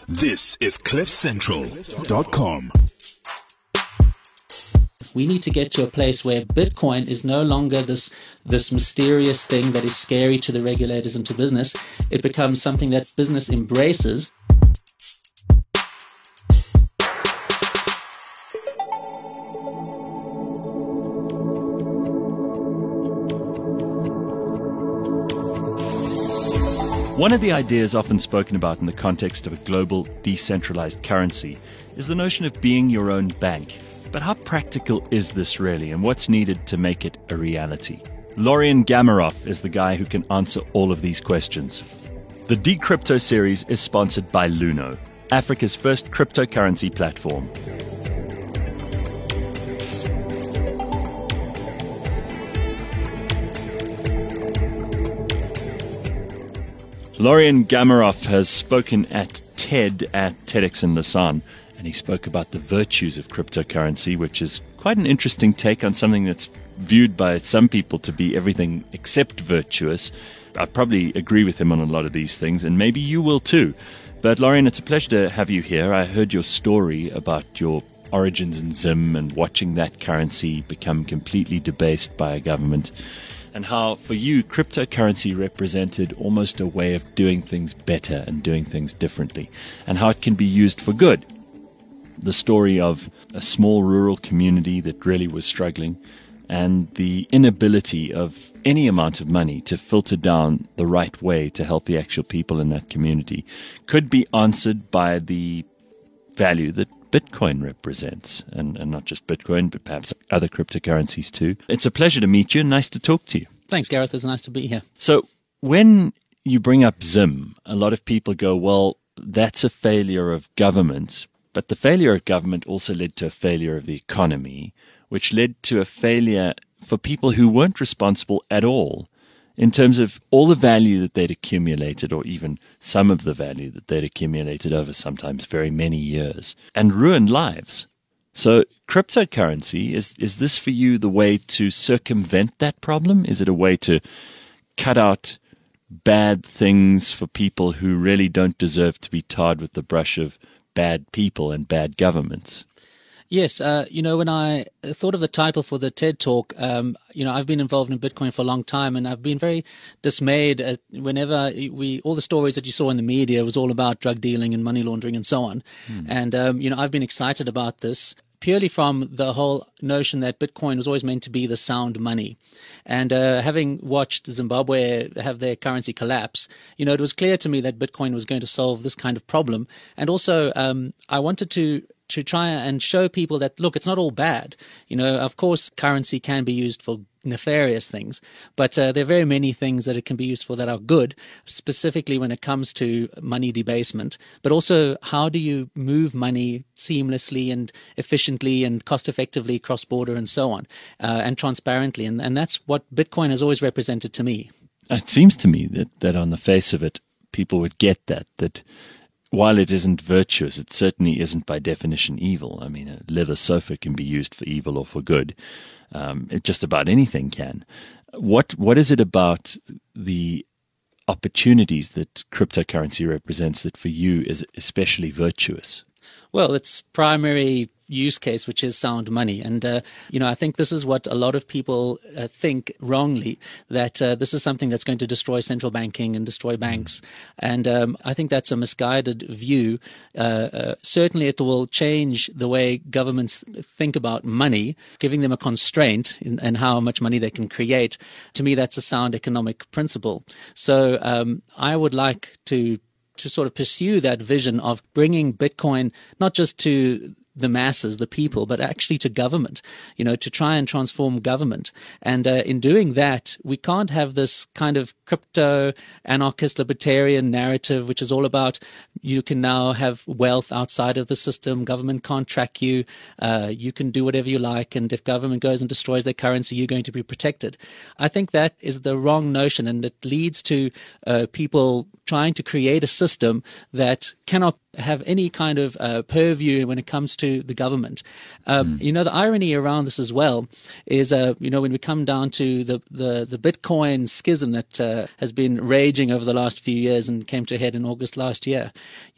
This is CliffCentral.com. We need to get to a place where Bitcoin is no longer this mysterious thing that is scary to the regulators and to business. It becomes something that business embraces. One of the ideas often spoken about in the context of a global decentralized currency is the notion of being your own bank. But how practical is this really, and what's needed to make it a reality? Lorian Gamaroff is the guy who can answer all of these questions. The Decrypto series is sponsored by Luno, Africa's first cryptocurrency platform. Lorian Gamaroff has spoken at TED at TEDx in Lausanne, and he spoke about the virtues of cryptocurrency, which is quite an interesting take on something that's viewed by some people to be everything except virtuous. I probably agree with him on a lot of these things, and maybe you will too. But Lorian, it's a pleasure to have you here. I heard your story about your origins in Zim and watching that currency become completely debased by a government, and how for you cryptocurrency represented almost a way of doing things better and doing things differently, and how it can be used for good. The story of a small rural community that really was struggling, and the inability of any amount of money to filter down the right way to help the actual people in that community could be answered by the value that Bitcoin represents, and not just Bitcoin, but perhaps other cryptocurrencies too. It's a pleasure to meet you and nice to talk to you. Thanks, Gareth. It's nice to be here. So when you bring up Zim, a lot of people go, well, that's a failure of government. But the failure of government also led to a failure of the economy, which led to a failure for people who weren't responsible at all in terms of all the value that they'd accumulated, or even some of the value that they'd accumulated over sometimes very many years, and ruined lives. So cryptocurrency, is this for you the way to circumvent that problem? Is it a way to cut out bad things for people who really don't deserve to be tarred with the brush of bad people and bad governments? Yes, when I thought of the title for the TED Talk, I've been involved in Bitcoin for a long time, and I've been very dismayed at whenever all the stories that you saw in the media was all about drug dealing and money laundering and so on. And, I've been excited about this purely from the whole notion that Bitcoin was always meant to be the sound money. And having watched Zimbabwe have their currency collapse, it was clear to me that Bitcoin was going to solve this kind of problem. And also, I wanted to try and show people that, look, it's not all bad. Of course, currency can be used for nefarious things, but there are very many things that it can be used for that are good, specifically when it comes to money debasement. But also, how do you move money seamlessly and efficiently and cost effectively cross-border and so on, and transparently? And that's what Bitcoin has always represented to me. It seems to me that on the face of it, people would get that while it isn't virtuous, it certainly isn't by definition evil. I mean, a leather sofa can be used for evil or for good. Just about anything can. What is it about the opportunities that cryptocurrency represents that for you is especially virtuous? Well, its primary use case, which is sound money. And, I think this is what a lot of people think wrongly, that this is something that's going to destroy central banking and destroy banks. And I think that's a misguided view. Certainly it will change the way governments think about money, giving them a constraint in how much money they can create. To me, that's a sound economic principle. So I would like to sort of pursue that vision of bringing Bitcoin not just to the masses, the people, but actually to government, to try and transform government. And in doing that, we can't have this kind of crypto anarchist libertarian narrative, which is all about you can now have wealth outside of the system. Government can't track you. You can do whatever you like. And if government goes and destroys their currency, you're going to be protected. I think that is the wrong notion, and it leads to people trying to create a system that cannot have any kind of purview when it comes to the government. The irony around this as well is, when we come down to the Bitcoin schism that has been raging over the last few years and came to a head in August last year,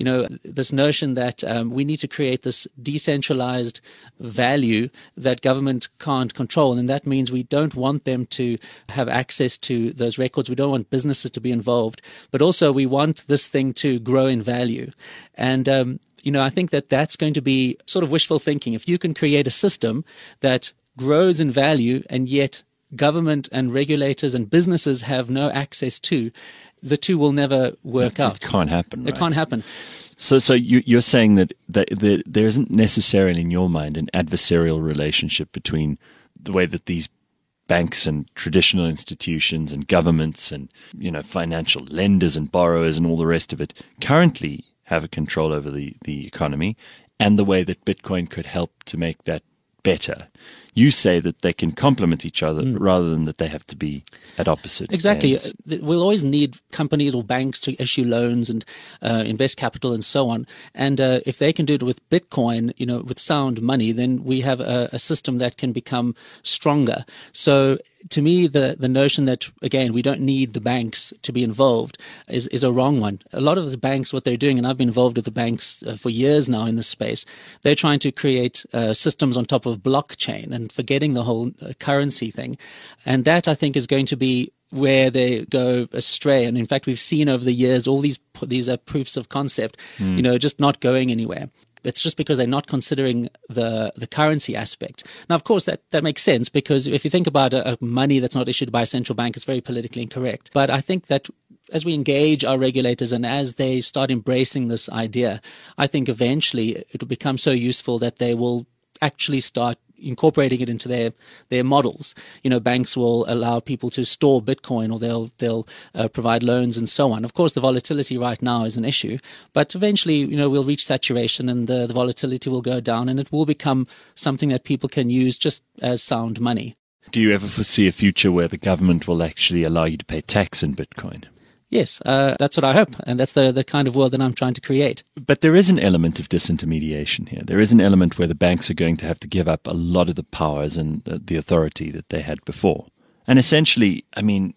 this notion that we need to create this decentralized value that government can't control. And that means we don't want them to have access to those records. We don't want businesses to be involved, but also we want this thing to grow in value. And, I think that that's going to be sort of wishful thinking. If you can create a system that grows in value and yet government and regulators and businesses have no access to, the two will never work out. It can't happen. Right? It can't happen. So you're saying that there isn't necessarily in your mind an adversarial relationship between the way that these banks and traditional institutions and governments and financial lenders and borrowers and all the rest of it currently have a control over the economy, and the way that Bitcoin could help to make that better. You say that they can complement each other rather than that they have to be at opposite Exactly. ends. We'll always need companies or banks to issue loans and invest capital and so on. And if they can do it with Bitcoin, with sound money, then we have a system that can become stronger. So to me, the notion that, again, we don't need the banks to be involved is a wrong one. A lot of the banks, what they're doing, and I've been involved with the banks for years now in this space, they're trying to create systems on top of blockchain and forgetting the whole currency thing. And that, I think, is going to be where they go astray. And in fact, we've seen over the years all these proofs of concept, just not going anywhere. It's just because they're not considering the currency aspect. Now, of course, that makes sense, because if you think about a money that's not issued by a central bank, it's very politically incorrect. But I think that as we engage our regulators and as they start embracing this idea, I think eventually it will become so useful that they will actually start incorporating it into their models. Banks will allow people to store Bitcoin, or they'll provide loans and so on. Of course, the volatility right now is an issue, but eventually, we'll reach saturation and the volatility will go down, and it will become something that people can use just as sound money. Do you ever foresee a future where the government will actually allow you to pay tax in Bitcoin? Yes, that's what I hope, and that's the kind of world that I'm trying to create. But there is an element of disintermediation here. There is an element where the banks are going to have to give up a lot of the powers and the authority that they had before. And essentially, anyone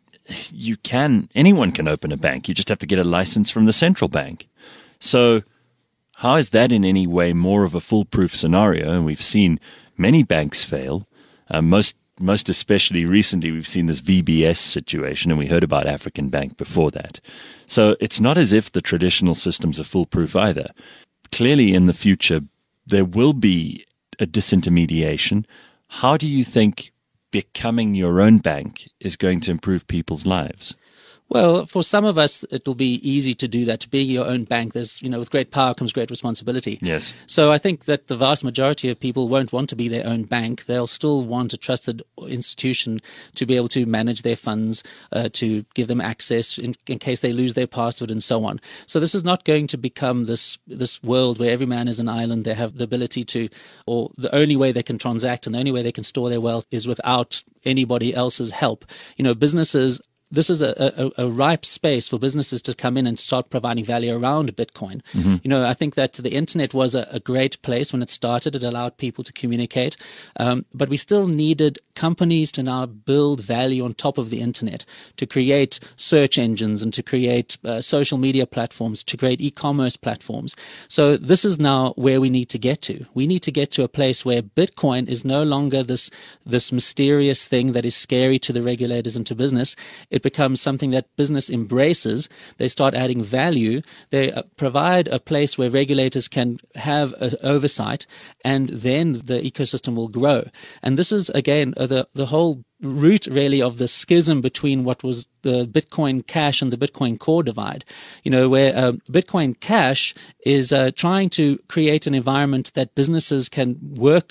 can open a bank. You just have to get a license from the central bank. So how is that in any way more of a foolproof scenario? And we've seen many banks fail. Most especially recently, we've seen this VBS situation, and we heard about African Bank before that. So it's not as if the traditional systems are foolproof either. Clearly, in the future, there will be a disintermediation. How do you think becoming your own bank is going to improve people's lives? Well, for some of us, it will be easy to do that. Being your own bank, there's, with great power comes great responsibility. Yes. So I think that the vast majority of people won't want to be their own bank. They'll still want a trusted institution to be able to manage their funds, to give them access in case they lose their password and so on. So this is not going to become this world where every man is an island. They have the ability to, or the only way they can transact and the only way they can store their wealth is without anybody else's help. Businesses, this is a ripe space for businesses to come in and start providing value around Bitcoin. Mm-hmm. I think that the internet was a great place when it started. It allowed people to communicate. But we still needed companies to now build value on top of the internet, to create search engines and to create social media platforms, to create e-commerce platforms. So this is now where we need to get to. We need to get to a place where Bitcoin is no longer this mysterious thing that is scary to the regulators and to business. It becomes something that business embraces. They start adding value. They provide a place where regulators can have oversight, and then the ecosystem will grow. And this is, again, the whole root really of the schism between what was the Bitcoin Cash and the Bitcoin Core divide, where Bitcoin Cash is trying to create an environment that businesses can work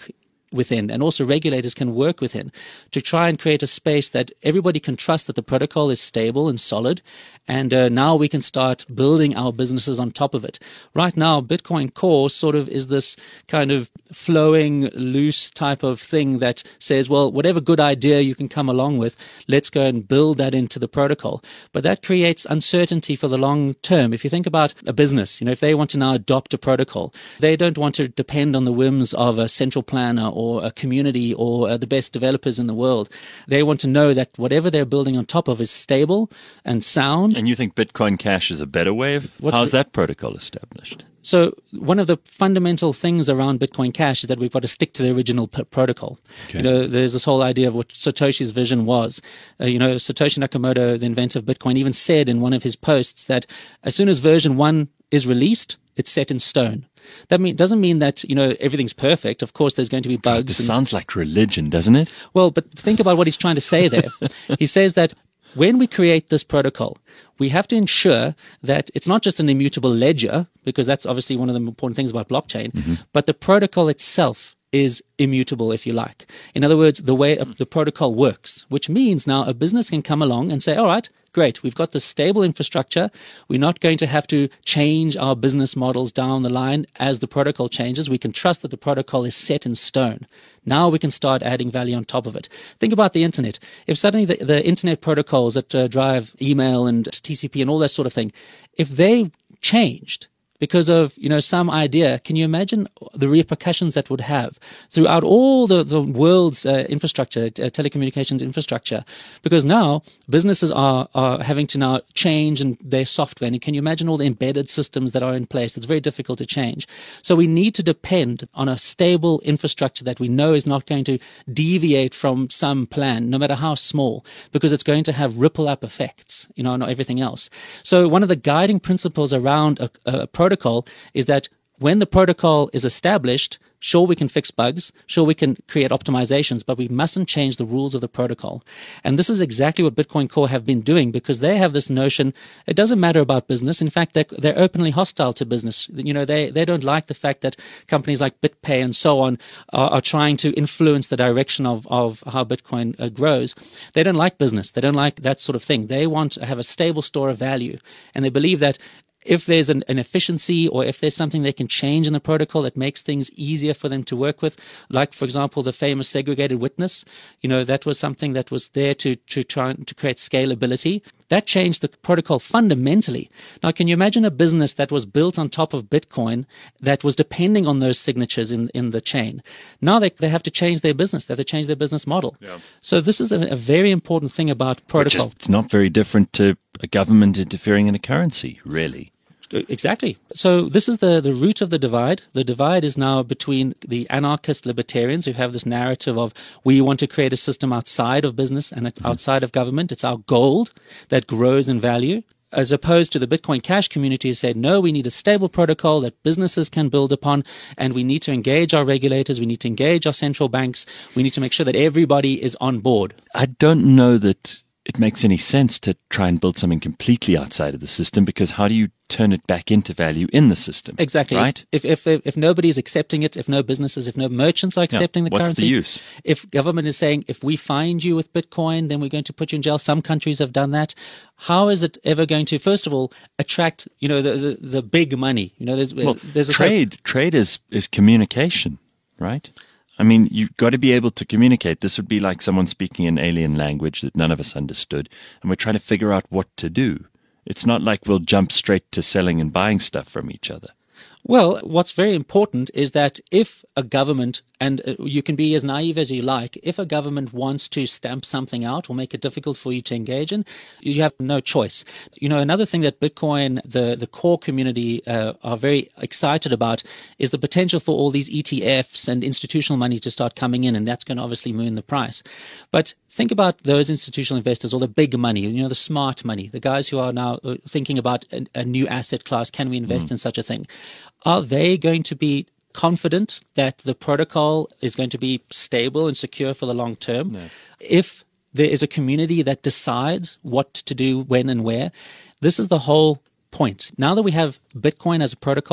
within, and also regulators can work within, to try and create a space that everybody can trust that the protocol is stable and solid. And now we can start building our businesses on top of it. Right now, Bitcoin Core sort of is this kind of flowing, loose type of thing that says, well, whatever good idea you can come along with, let's go and build that into the protocol. But that creates uncertainty for the long term. If you think about a business, if they want to now adopt a protocol, they don't want to depend on the whims of a central planner or a community or the best developers in the world. They want to know that whatever they're building on top of is stable and sound. And you think Bitcoin Cash is a better way of how's that protocol established? So one of the fundamental things around Bitcoin Cash is that we've got to stick to the original protocol. Okay. There's this whole idea of what Satoshi's vision was. Satoshi Nakamoto, the inventor of Bitcoin, even said in one of his posts that as soon as version 1 is released, it's set in stone. That doesn't mean that, everything's perfect. Of course, there's going to be bugs. This sounds like religion, doesn't it? Well, but think about what he's trying to say there. He says that when we create this protocol, we have to ensure that it's not just an immutable ledger, because that's obviously one of the important things about blockchain, but the protocol itself is immutable, if you like. In other words, the way the protocol works, which means now a business can come along and say, all right, great, we've got this stable infrastructure. We're not going to have to change our business models down the line as the protocol changes. We can trust that the protocol is set in stone. Now we can start adding value on top of it. Think about the internet. If suddenly the internet protocols that drive email and TCP and all that sort of thing, if they changed because of, some idea, can you imagine the repercussions that would have throughout all the world's infrastructure, telecommunications infrastructure? Because now businesses are having to now change their software. And can you imagine all the embedded systems that are in place? It's very difficult to change. So we need to depend on a stable infrastructure that we know is not going to deviate from some plan, no matter how small, because it's going to have ripple up effects, on everything else. So one of the guiding principles around a protocol is that when the protocol is established, sure, we can fix bugs, sure, we can create optimizations, but we mustn't change the rules of the protocol. And this is exactly what Bitcoin Core have been doing, because they have this notion, it doesn't matter about business. In fact, they're openly hostile to business. They don't like the fact that companies like BitPay and so on are trying to influence the direction of how Bitcoin grows. They don't like business. They don't like that sort of thing. They want to have a stable store of value. And they believe that if there's an efficiency, or if there's something they can change in the protocol that makes things easier for them to work with, like, for example, the famous segregated witness, that was something that was there to try to create scalability. That changed the protocol fundamentally. Now, can you imagine a business that was built on top of Bitcoin that was depending on those signatures in the chain? Now they have to change their business. They have to change their business model. Yeah. So this is a very important thing about protocol. It's not very different to a government interfering in a currency, really. Exactly. So this is the root of the divide. The divide is now between the anarchist libertarians who have this narrative of, we want to create a system outside of business and outside of government. It's our gold that grows in value, as opposed to the Bitcoin Cash community who said, no, we need a stable protocol that businesses can build upon, and we need to engage our regulators, we need to engage our central banks, we need to make sure that everybody is on board. I don't know that it makes any sense to try and build something completely outside of the system, because how do you turn it back into value in the system? Exactly. Right? If nobody's accepting it, if no businesses, if no merchants are accepting the currency. What's the use? If government is saying, if we find you with Bitcoin, then we're going to put you in jail. Some countries have done that. How is it ever going to, first of all, attract, the big money? There's trade is communication, right? I mean, you've got to be able to communicate. This would be like someone speaking an alien language that none of us understood, and we're trying to figure out what to do. It's not like we'll jump straight to selling and buying stuff from each other. Well, what's very important is that if a government, and you can be as naive as you like, if a government wants to stamp something out or make it difficult for you to engage in, you have no choice. Another thing that Bitcoin, the core community are very excited about is the potential for all these ETFs and institutional money to start coming in, and that's going to obviously moon the price. But think about those institutional investors, or the big money, the smart money, the guys who are now thinking about a new asset class. Can we invest in such a thing? Are they going to be confident that the protocol is going to be stable and secure for the long term? No. If there is a community that decides what to do, when and where, this is the whole point. Now that we have Bitcoin as a protocol,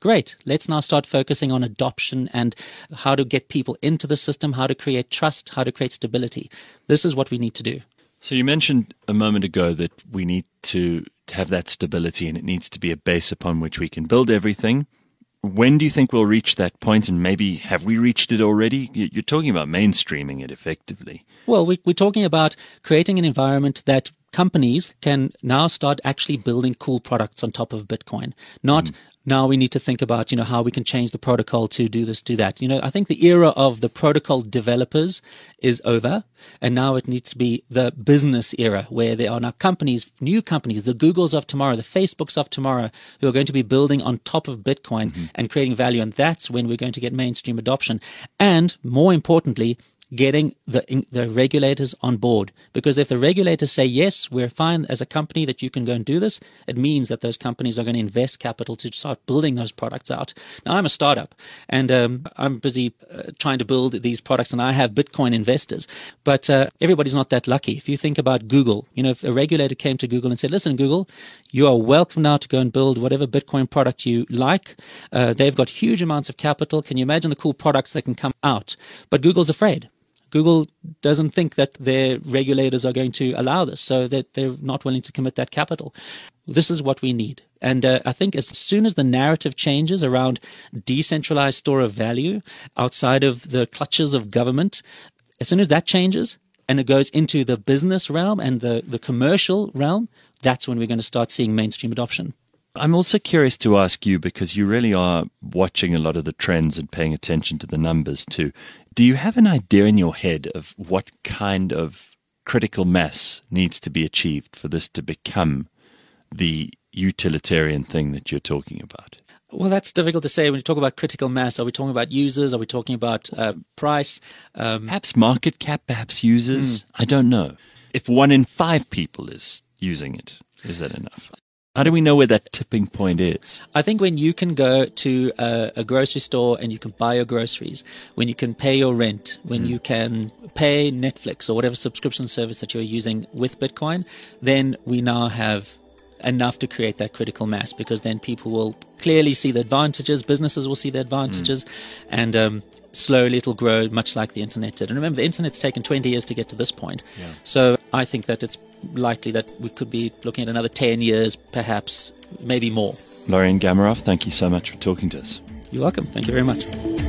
Great. Let's now start focusing on adoption and how to get people into the system, how to create trust, how to create stability. This is what we need to do. So you mentioned a moment ago that we need to have that stability and it needs to be a base upon which we can build everything. When do you think we'll reach that point, and maybe have we reached it already? You're talking about mainstreaming it effectively. Well, we're talking about creating an environment that companies can now start actually building cool products on top of Bitcoin. Not now we need to think about, how we can change the protocol to do this, do that. I think the era of the protocol developers is over. And now it needs to be the business era where there are now companies, new companies, the Googles of tomorrow, the Facebooks of tomorrow, who are going to be building on top of Bitcoin and creating value. And that's when we're going to get mainstream adoption. And more importantly, getting the regulators on board. Because if the regulators say, yes, we're fine as a company that you can go and do this, it means that those companies are going to invest capital to start building those products out. Now, I'm a startup, and I'm busy trying to build these products, and I have Bitcoin investors. But everybody's not that lucky. If you think about Google, if a regulator came to Google and said, listen, Google, you are welcome now to go and build whatever Bitcoin product you like. They've got huge amounts of capital. Can you imagine the cool products that can come out? But Google's afraid. Google doesn't think that their regulators are going to allow this, so that they're not willing to commit that capital. This is what we need. And I think as soon as the narrative changes around decentralized store of value outside of the clutches of government, as soon as that changes and it goes into the business realm and the commercial realm, that's when we're going to start seeing mainstream adoption. I'm also curious to ask you, because you really are watching a lot of the trends and paying attention to the numbers too. Do you have an idea in your head of what kind of critical mass needs to be achieved for this to become the utilitarian thing that you're talking about? Well, that's difficult to say. When you talk about critical mass, are we talking about users? Are we talking about price? Perhaps market cap, perhaps users? I don't know. If 1 in 5 people is using it, is that enough? How do we know where that tipping point is? I think when you can go to a grocery store and you can buy your groceries, when you can pay your rent, when you can pay Netflix or whatever subscription service that you're using with Bitcoin, then we now have enough to create that critical mass, because then people will clearly see the advantages, businesses will see the advantages, and slowly it'll grow much like the internet did. And remember, the internet's taken 20 years to get to this point. Yeah. So I think that it's likely that we could be looking at another 10 years, perhaps, maybe more. Lorian Gamarov, thank you so much for talking to us. You're welcome. Thank you very much.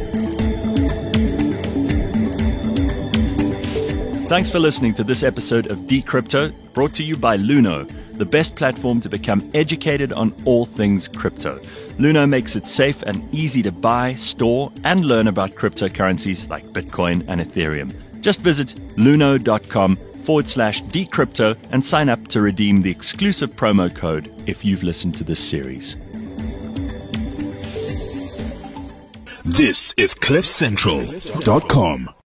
Thanks for listening to this episode of Decrypto, brought to you by Luno, the best platform to become educated on all things crypto. Luno makes it safe and easy to buy, store, and learn about cryptocurrencies like Bitcoin and Ethereum. Just visit luno.com/decrypto and sign up to redeem the exclusive promo code if you've listened to this series. This is CliffCentral.com.